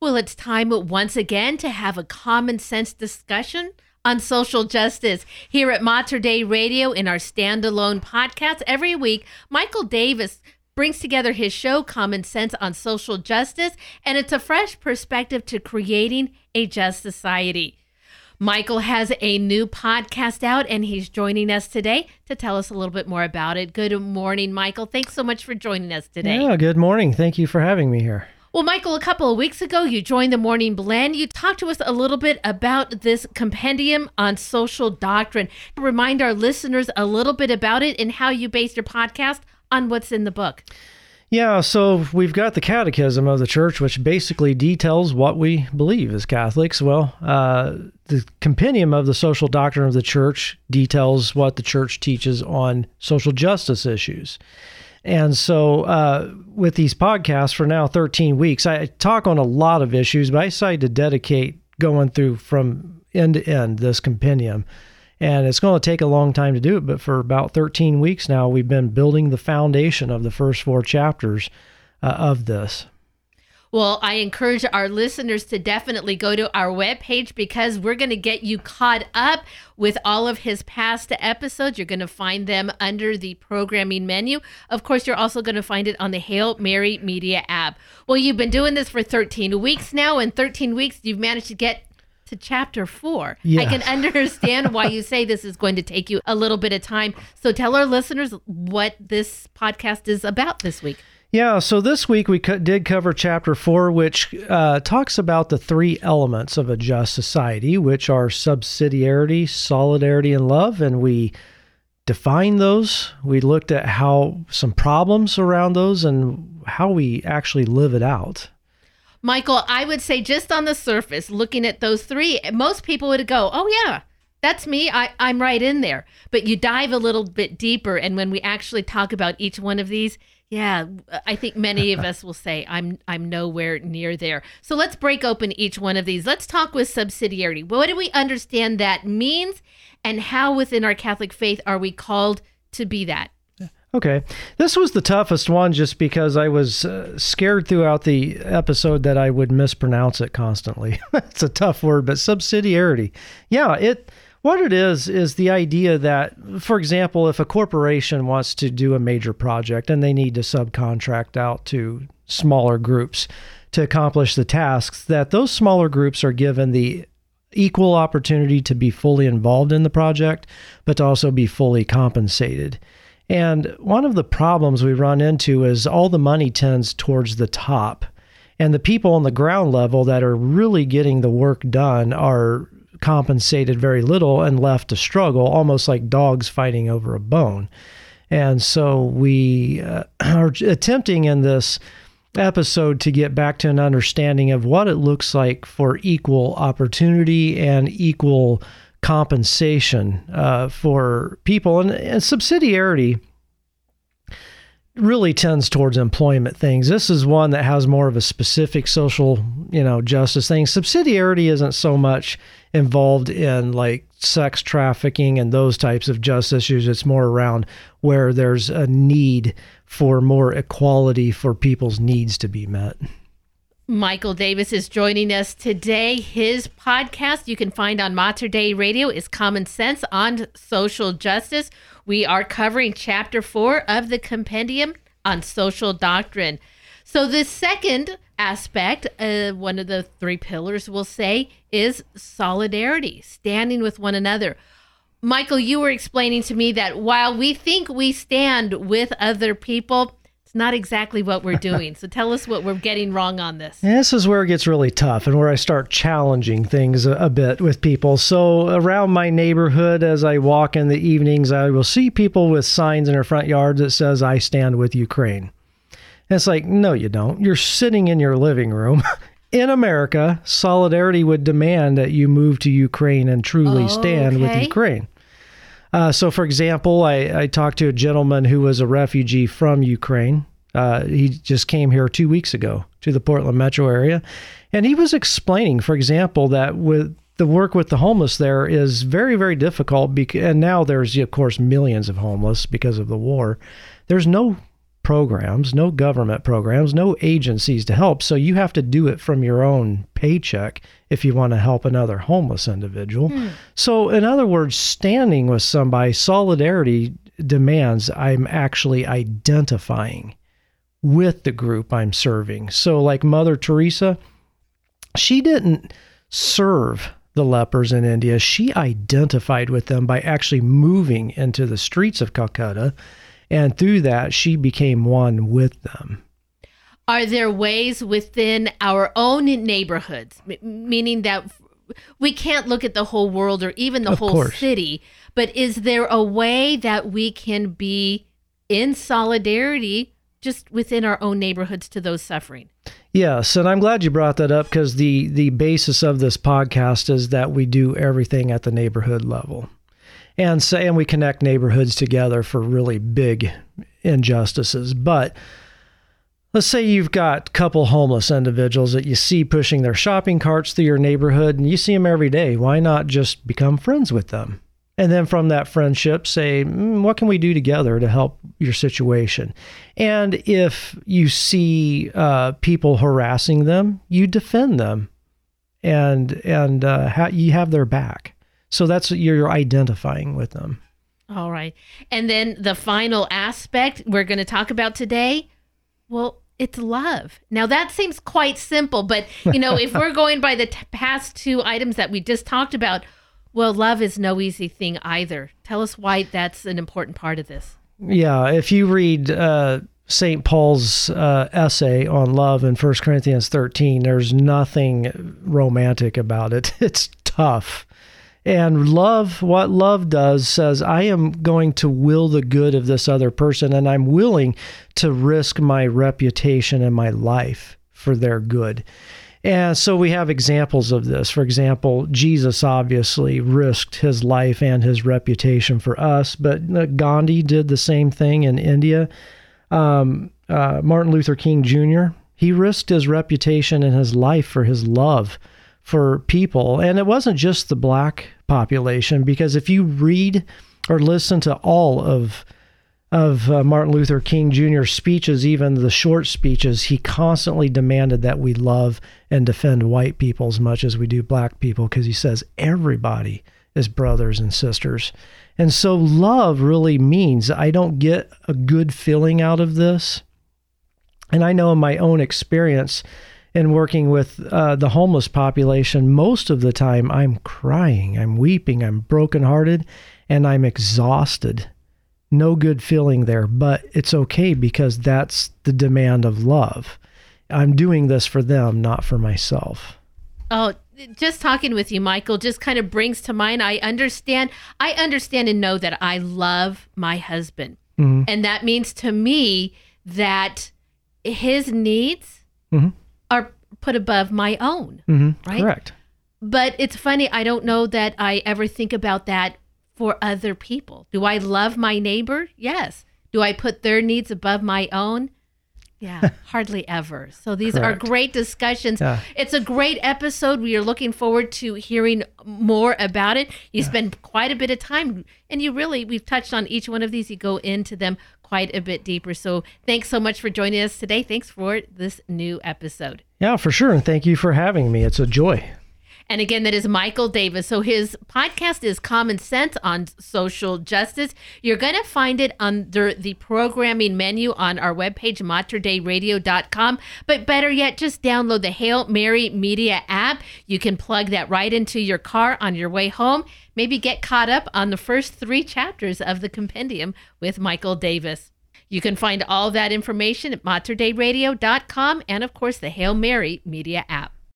Well, it's time once again to have a common sense discussion on social justice. Here at Mater Dei Radio in our standalone podcast every week, Michael Davis brings together his show, Common Sense on Social Justice, and it's a fresh perspective to creating a just society. Michael has a new podcast out, and he's joining us today to tell us a little bit more about it. Good morning, Michael. Thanks so much for joining us today. Yeah, good morning. Thank you for having me here. Well, Michael, a couple of weeks ago, you joined the Morning Blend. You talked to us a little bit about this compendium on social doctrine. Remind our listeners a little bit about it and how you based your podcast on what's in the book. Yeah, so we've got the Catechism of the Church, which basically details what we believe as Catholics. Well, the compendium of the social doctrine of the Church details what the Church teaches on social justice issues. And so with these podcasts for now 13 weeks, I talk on a lot of issues, but I decided to dedicate going through from end to end this compendium. And it's going to take a long time to do it, but for about 13 weeks now, we've been building the foundation of the first 4 chapters of this. Well, I encourage our listeners to definitely go to our webpage because we're going to get you caught up with all of his past episodes. You're going to find them under the programming menu. Of course, you're also going to find it on the Hail Mary Media app. Well, you've been doing this for 13 weeks now. In 13 weeks, you've managed to get to chapter 4. Yes. I can understand why you say this is going to take you a little bit of time. So tell our listeners what this podcast is about this week. Yeah, so this week we did cover chapter 4, which talks about the 3 elements of a just society, which are subsidiarity, solidarity, and love. And we defined those. We looked at how some problems around those and how we actually live it out. Michael, I would say just on the surface, looking at those 3, most people would go, oh yeah, that's me. I'm right in there. But you dive a little bit deeper. And when we actually talk about each one of these, yeah, I think many of us will say I'm nowhere near there. So let's break open each one of these. Let's talk with subsidiarity. What do we understand that means, and how within our Catholic faith are we called to be that? Okay. This was the toughest one just because I was scared throughout the episode that I would mispronounce it constantly. It's a tough word, but subsidiarity. Yeah, what it is the idea that, for example, if a corporation wants to do a major project and they need to subcontract out to smaller groups to accomplish the tasks, that those smaller groups are given the equal opportunity to be fully involved in the project, but to also be fully compensated. And one of the problems we run into is all the money tends towards the top, and the people on the ground level that are really getting the work done are compensated very little and left to struggle, almost like dogs fighting over a bone. And so we are attempting in this episode to get back to an understanding of what it looks like for equal opportunity and equal compensation for people. And subsidiarity really tends towards employment things. This is one that has more of a specific social, justice thing. Subsidiarity isn't so much involved in like sex trafficking and those types of justice issues. It's more around where there's a need for more equality for people's needs to be met. Michael Davis is joining us today. His podcast you can find on Mater Dei Radio is Common Sense on Social Justice. We are covering chapter 4 of the compendium on social doctrine. So the second aspect, one of the 3 pillars we'll say, is solidarity, standing with one another. Michael, you were explaining to me that while we think we stand with other people, it's not exactly what we're doing. So tell us what we're getting wrong on this. And this is where it gets really tough and where I start challenging things a bit with people. So around my neighborhood, as I walk in the evenings, I will see people with signs in their front yards that says, "I stand with Ukraine." And it's like, no, you don't. You're sitting in your living room. In America, solidarity would demand that you move to Ukraine and truly stand with Ukraine. So, for example, I talked to a gentleman who was a refugee from Ukraine. He just came here 2 weeks ago to the Portland metro area. And he was explaining, for example, that with the work with the homeless there is very, very difficult. And now there's, of course, millions of homeless because of the war. There's no programs, no government programs, no agencies to help. So you have to do it from your own paycheck if you want to help another homeless individual. So in other words, standing with somebody, solidarity demands I'm actually identifying with the group I'm serving. So like Mother Teresa, she didn't serve the lepers in India. She identified with them by actually moving into the streets of Calcutta. And through that, she became one with them. Are there ways within our own neighborhoods, meaning that we can't look at the whole world or even the whole city, but is there a way that we can be in solidarity just within our own neighborhoods to those suffering? Yes, and I'm glad you brought that up because the basis of this podcast is that we do everything at the neighborhood level. And we connect neighborhoods together for really big injustices. But let's say you've got a couple homeless individuals that you see pushing their shopping carts through your neighborhood, and you see them every day. Why not just become friends with them? And then from that friendship, say, what can we do together to help your situation? And if you see people harassing them, you defend them, and you have their back. So that's what you're identifying with them. All right. And then the final aspect we're going to talk about today, well, it's love. Now that seems quite simple, but if we're going by the past two items that we just talked about, well, love is no easy thing either. Tell us why that's an important part of this. Yeah, if you read St. Paul's essay on love in 1 Corinthians 13, there's nothing romantic about it. It's tough. And love, what love does, says, I am going to will the good of this other person, and I'm willing to risk my reputation and my life for their good. And so we have examples of this. For example, Jesus obviously risked his life and his reputation for us, but Gandhi did the same thing in India. Martin Luther King Jr., he risked his reputation and his life for his love for people. And it wasn't just the black population, because if you read or listen to all of Martin Luther King Jr.'s speeches, even the short speeches, he constantly demanded that we love and defend white people as much as we do black people, because he says everybody is brothers and sisters. And so love really means I don't get a good feeling out of this. And I know in my own experience in working with the homeless population, most of the time I'm crying, I'm weeping, I'm brokenhearted, and I'm exhausted. No good feeling there, but it's okay because that's the demand of love. I'm doing this for them, not for myself. Oh, just talking with you, Michael, just kind of brings to mind, I understand and know that I love my husband. Mm-hmm. And that means to me that his needs are put above my own, right? Correct. But it's funny, I don't know that I ever think about that for other people. Do I love my neighbor? Yes. Do I put their needs above my own? Yeah, hardly ever. So these Correct. are great discussions. Yeah. It's a great episode. We are looking forward to hearing more about it. You spend quite a bit of time, and we've touched on each one of these. You go into them quite a bit deeper. So thanks so much for joining us today. Thanks for this new episode. Yeah, for sure. And thank you for having me. It's a joy. And again, that is Michael Davis. So his podcast is Common Sense on Social Justice. You're going to find it under the programming menu on our webpage, materdeiradio.com. But better yet, just download the Hail Mary Media app. You can plug that right into your car on your way home. Maybe get caught up on the first 3 chapters of the compendium with Michael Davis. You can find all that information at materdeiradio.com and, of course, the Hail Mary Media app.